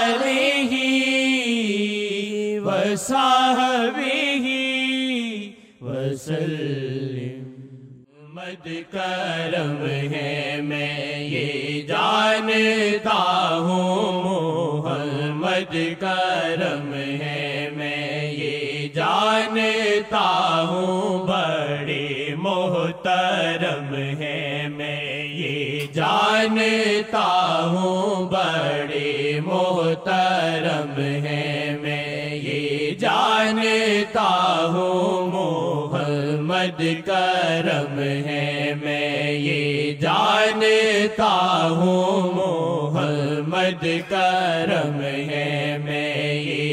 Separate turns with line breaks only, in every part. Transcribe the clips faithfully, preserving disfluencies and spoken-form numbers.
آلہ وصحبہ وسلم۔ محمد کرم ہے میں یہ جانتا ہوں، محمد کرم ہے میں یہ جانتا ہوں، بڑے محترم ہے میں یہ جانتا ہوں، بڑے محترم ہے میں یہ جانتا ہوں، محمد کرم ہے میں یہ جانتا ہوں، محمد کرم ہے میں یہ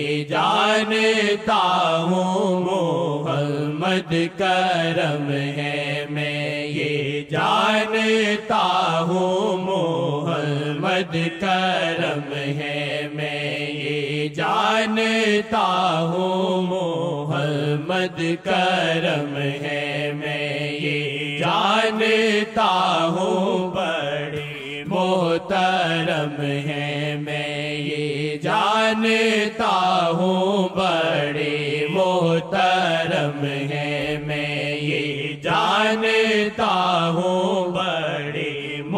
جانتا ہوں، محمد کرم ہے میں یہ جانتا ہوں، محمد کرم ہے میں یہ جانتا ہوں، محمد کرم ہے میں یہ جانتا ہوں، بڑے محترم ہے میں یہ جانتا ہوں، بڑے محترم ہے میں یہ جانتا ہوں، بڑے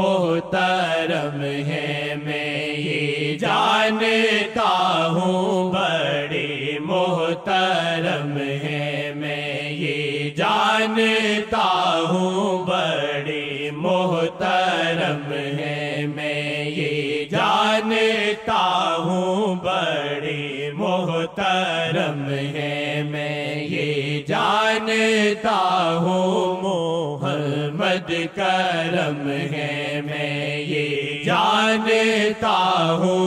محترم ہے میں یہ جانتا ہوں، بڑے محترم ہے میں یہ جانتا ہوں، بڑے محترم ہے میں یہ جانتا ہوں، بڑے محترم ہے میں یہ جانتا ہوں، محمد کرم ہے میں یہ جانتا ہوں،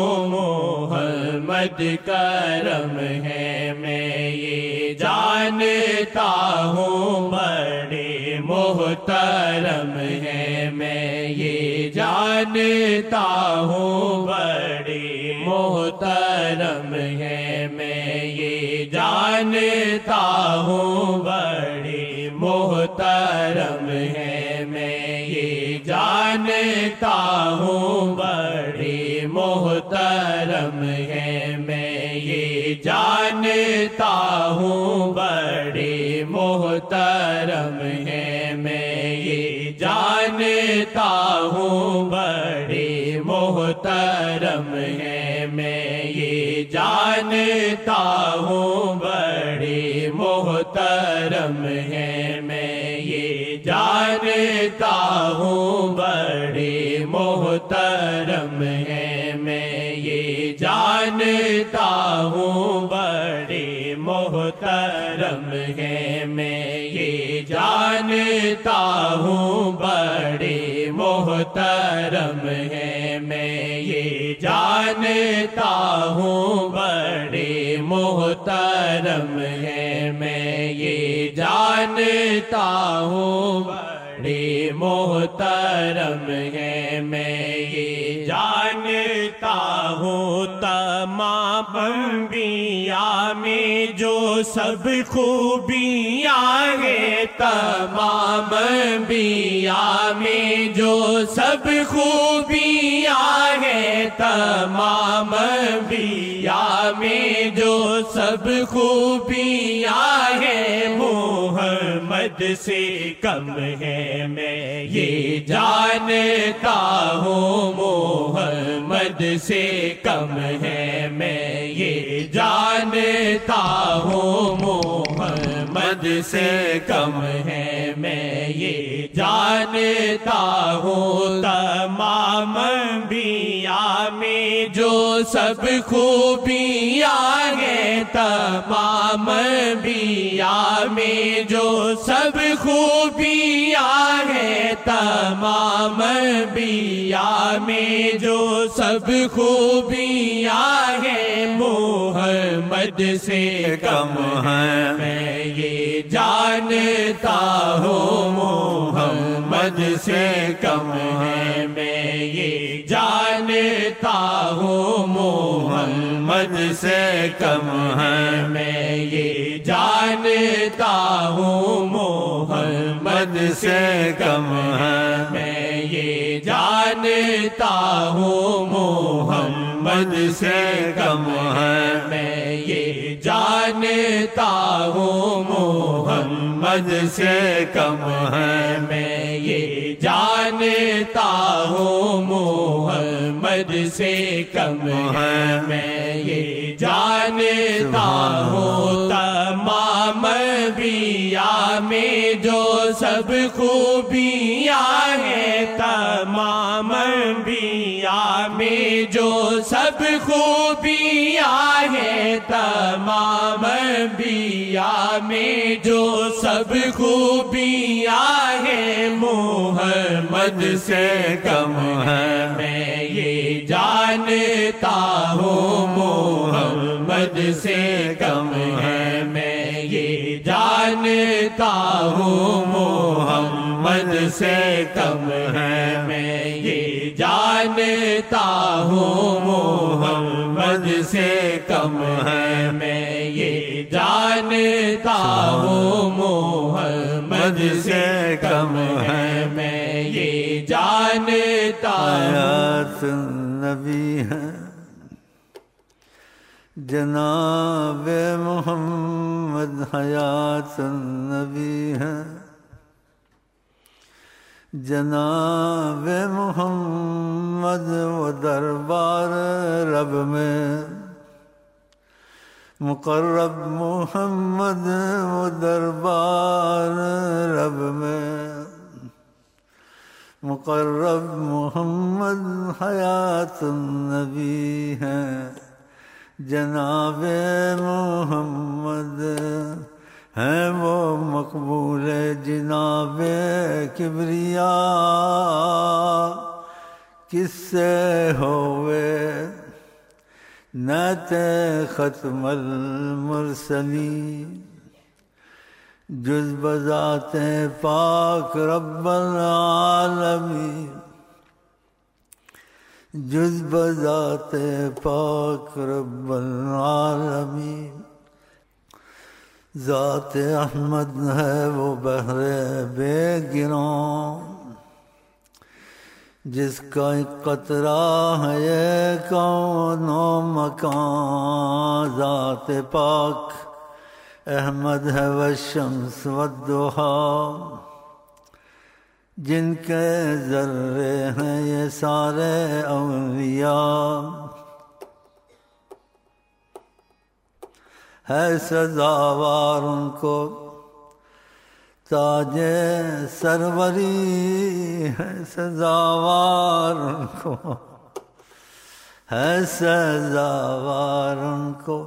محمد کرم ہے میں یہ جانتا ہوں، بڑے محترم ہے میں یہ جانتا ہوں، بڑے محترم ہے میں یہ جانتا ہوں، بڑے محترم ہے میں یہ جانتا ہوں، بڑے محترم ہے میں یہ جانتا ہوں، بڑے محترم ہے میں یہ جانتا ہوں، بڑے محترم ہے میں یہ جانتا ہوں، بڑے محترم ہے میں یہ جانتا ہوں، بڑے محترم ہے میں یہ جانتا ہوں، بڑے محترم ہے میں یہ جانتا ہوں، بڑے محترم ہے میں یہ جانتا ہوں، بڑے محترم ہے میں یہ جانتا ہوں، بڑے محترم ہے میں یہ جانتا ہوں، تمام انبیاء میں جو سب خوبیاں ہیں، تمام انبیاء میں جو سب خوبیاں ہیں، تمام انبیاء میں جو سب خوبیاں ہیں، محمد سے کم ہے میں یہ جانتا ہوں، محمد سے کم ہے میں یہ جانتا ہوں، محمد سے کم ہے میں یہ جانتا ہوں، تمام انبیاء میں جو سب خوبیاں ہیں، تمام انبیاء میں جو سب خوبیاں ہیں، تمام انبیاء میں جو سب خوبیاں ہیں، محمد سے کم ہے میں یہ جانتا ہوں، محمد سے کم ہے میں یہ جانتا ہوں، محمد سے کم ہے میں یہ جانتا ہوں، محمد سے کم ہے میں یہ جانتا ہوں، محمد محمد سے کم ہے میں یہ جانتا ہوں محمد سے کم ہے میں یہ جانتا ہوں محمد سے کم ہے میں یہ جانتا ہوں تمام انبیاء میں جو سب خوبیاں ہیں تمام انبیاء میں جو سب خوبیاں ہیں تمام انبیاء میں جو سب خوبیاں ہیں محمد سے کم ہے میں یہ جانتا ہوں محمد سے کم ہے میں یہ جانتا ہوں محمد سے کم ہے میں یہ جانتا ہوں محمد سے کم ہے میں یہ جانتا ہوں محمد سے کم ہے میں یہ جانتا
حیات النبی ہے جناب محمد حیات النبی ہے جناب محمد و دربار رب میں مقرب محمد و دربار رب میں مقرب محمد حیات النبی ہے جناب محمد ہیں وہ مقبول جناب کبریا کس سے ہوئے نعت ختم المرسلین جز بذات پاک رب العالمین جز بذات پاک رب العالمین ذات احمد ہے وہ بحر بے گراں جس کا ایک قطرہ ہے یہ کون و مکان ذات پاک احمد ہے والشمس والضحیٰ جن کے ذرے ہیں یہ سارے اولیاء ہے سزاوار ان کو تاج سروری ہے سزاوار ان کو ہے سزاوار ان کو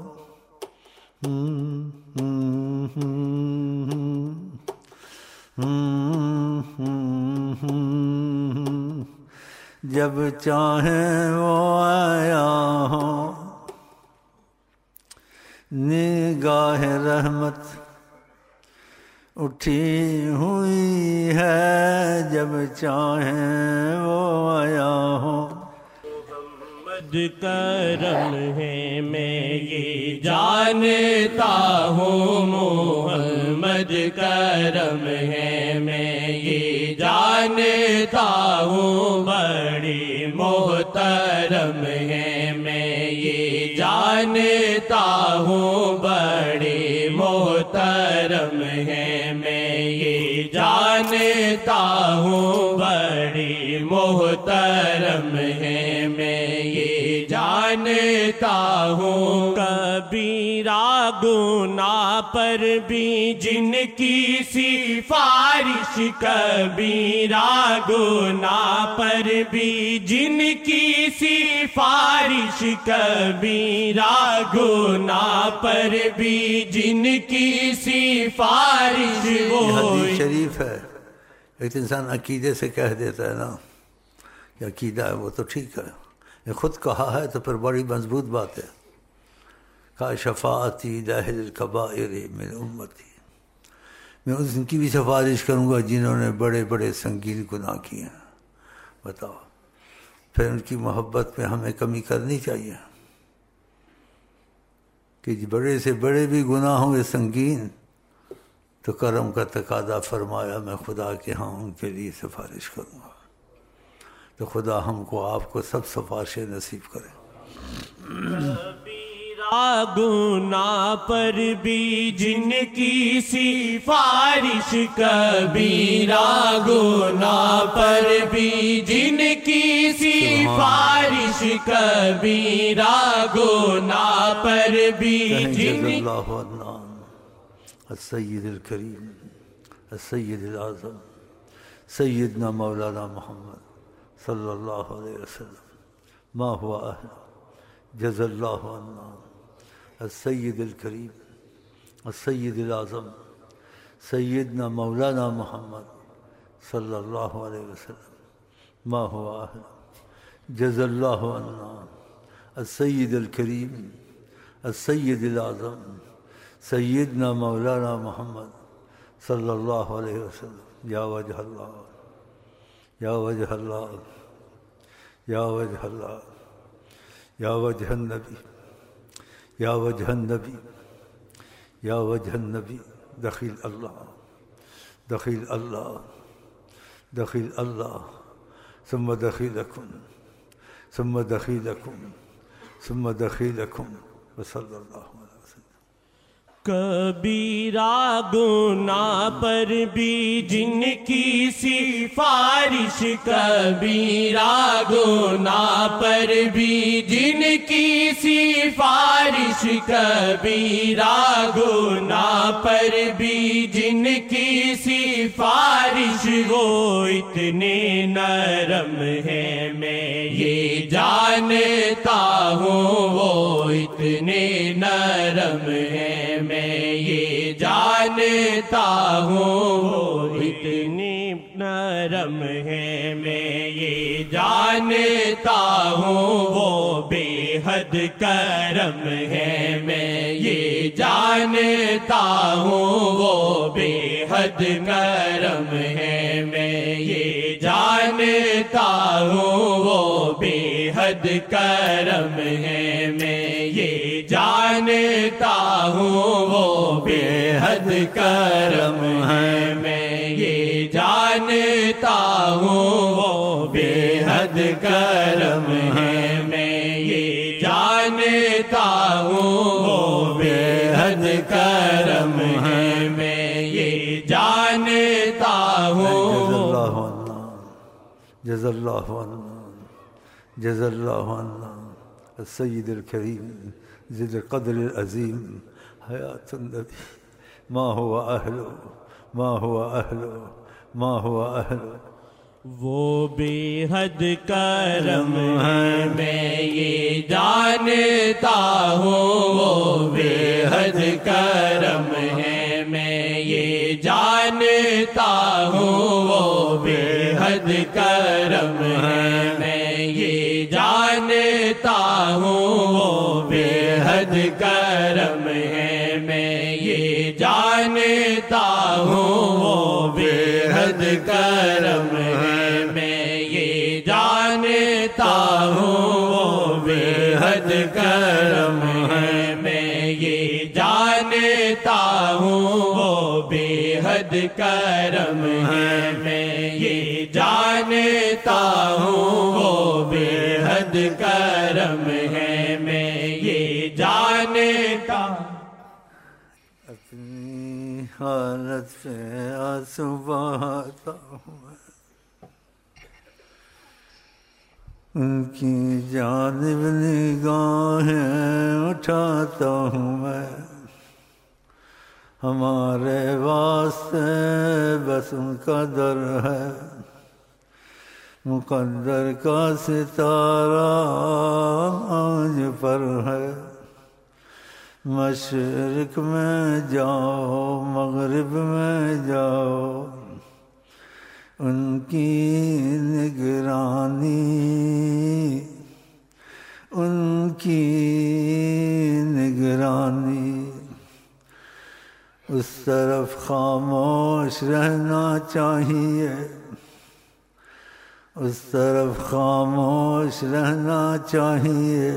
جب چاہیں وہ آیا ہوں نگاہ رحمت اٹھی ہوئی ہے جب چاہیں وہ آیا ہوں
محمد کرم ہے میں یہ جانتا ہوں محمد کرم ہے میں یہ جانتا ہوں بڑی محترم ہے میں یہ جانتا ہوں بڑی محترم ہے میں یہ جانتا ہوں بڑی محترم ہے میں یہ جانتا ہوں کبیرہ گناہ پر بھی جن کی سفارش کبیرہ گناہ پر بھی جن کی سفارش کبیرہ گناہ پر بھی جن کی سفارش وہ
حدیث شریف ہے ایک انسان عقیدے سے کہہ دیتا ہے نا کہ عقیدہ ہے وہ تو ٹھیک ہے یہ خود کہا ہے تو پھر بڑی مضبوط بات ہے کہا شفاعتی لأہل الکبائر من امتی میں ان کی بھی سفارش کروں گا جنہوں نے بڑے بڑے سنگین گناہ کیے ہیں بتاؤ پھر ان کی محبت میں ہمیں کمی کرنی چاہیے کہ بڑے سے بڑے بھی گناہ ہوں گے سنگین تو کرم کا تقاضا فرمایا میں خدا کے ہاں ان کے لیے سفارش کروں گا تو خدا ہم کو آپ کو سب سفارشیں نصیب کرے
گناہ پر بھی جن کی سفارش، کبیرہ گناہ پر بھی جن کی سفارش، کبیرہ گناہ پر بھی جن کی
اللہ عنہ السید الکریم السید الاعظم سیدنا مولانا محمد صلی اللہ علیہ وسلم ما هو اہل جزا اللہ عنہ السید الکریم السید الاعظم سیدنا مولانا محمد صلی اللہ علیہ وسلم ما هو اہل جزا اللہ عنہ السید الکریم السید الاعظم سیدنا مولانا محمد صلی اللہ علیہ وسلم یا وجہ اللہ یا وجہ اللہ یا وجہ اللہ یا وجہ النبی یا وجہ النبی یا وجہ النبی دخیل اللہ دخیل اللہ دخیل اللہ ثم دخیلکم ثم دخیلکم ثم دخیلکم وصلی اللہ علیہ وسلم.
کبیرہ گناہ پر بھی جن کی سفارش، کبیرہ گناہ پر بھی جن کی سفارش، کبیرہ گناہ پر بھی جن کی سفارش، وہ اتنے نرم ہے میں یہ جانتا ہوں، وہ اتنے نرم ہے میں یہ جانتا ہوں، وہ اتنی نرم ہے میں یہ جانتا ہوں، وہ بے حد کرم ہے میں یہ جانتا ہوں، وہ بے حد کرم ہے میں یہ جانتا ہوں، وہ بے حد کرم ہے میں یہ جانتا ہوں، وہ بے حد کرم ہے میں یہ جانتا ہوں، وہ بے حد کرم ہے میں یہ جانتا ہوں، وہ بے حد کرم ہے میں یہ جانتا ہوں.
جزا اللہ عنہ جزا اللہ عنہ السید الکریم ذی القدر العظیم حیات النبی ما هو اہل ما هو اہل ما هو اہل.
وہ بے حد کرم ہے میں یہ جانتا ہوں، وہ بے حد کرم ہے میں یہ جانتا ہوں، وہ بے حد کرم ہے میں یہ جانتا ہوں، وہ بے حد کرم ہے میں یہ جانتا ہوں، وہ بے حد کرم ہے میں یہ جانتا ہوں، وہ بے حد کرم ہے میں یہ جانتا ہوں، وہ بے حد کرم ہے میں یہ جانتا ہوں، وہ بے حد کرم ہے میں یہ جانتا.
اپنی حالت پہ آنسو بہاتا ہوں میں، ان کی جانب نگاہیں اٹھاتا ہوں میں، ہمارے واسطے بس ان کا در ہے، مقدر کا ستارہ آج پر ہے، مشرق میں جاؤ مغرب میں جاؤ، ان کی نگرانی ان کی نگرانی. اس طرف خاموش رہنا چاہیے، اس طرف خاموش رہنا چاہیے،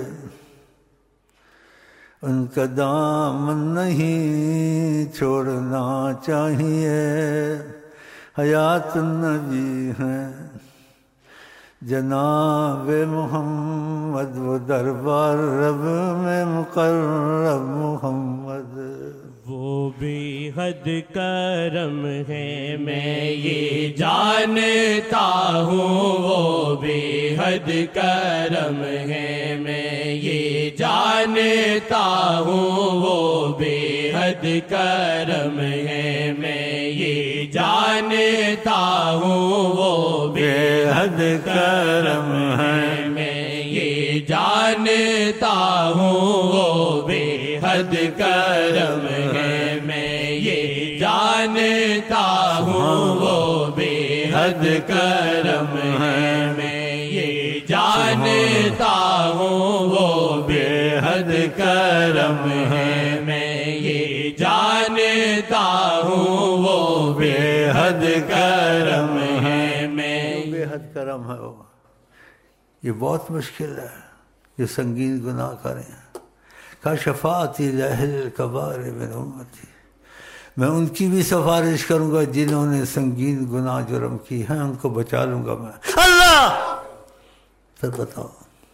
ان کا دامن نہیں چھوڑنا چاہیے. حیات النبی ہیں جناب محمد وہ دربار رب میں مقرب محمد،
وہ بے حد کرم ہے میں یہ جانتا ہوں، وہ بے حد کرم ہے میں یہ جانتا ہوں، وہ بے حد کرم ہے میں یہ جانتا ہوں، وہ
بے حد کرم ہے
میں یہ جانتا ہوں، وہ بے حد کرم ہے میں یہ جانتا ہوں، وہ بے حد کرم ہے میں یہ جانتا ہوں، وہ بے حد کرم ہے میں یہ جانتا ہوں، وہ بے حد کرم ہے میں
بے حد کرم ہے وہ۔ یہ بہت مشکل ہے جو سنگین گناہ کریں۔ کا شفاعتی لأہل الکبائر من امتی، میں ان کی بھی سفارش کروں گا جنہوں نے سنگین گناہ جرم کی ہیں، ان کو بچا لوں گا میں اللہ۔ پھر بتاؤ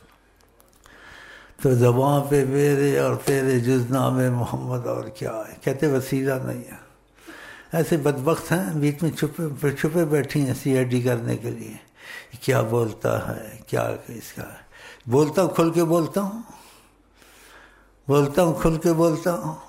تو زبان پہ میرے اور تیرے جز نام محمد اور کیا ہے، کہتے وسیلہ نہیں ہے۔ ایسے بدبخت ہیں بیچ میں چھپے چھپے بیٹھی ہیں سی آئی ڈی کرنے کے لیے، کیا بولتا ہے کیا اس کا ہے۔ بولتا ہوں، کھل کے بولتا ہوں، بولتا ہوں کھل کے بولتا ہوں،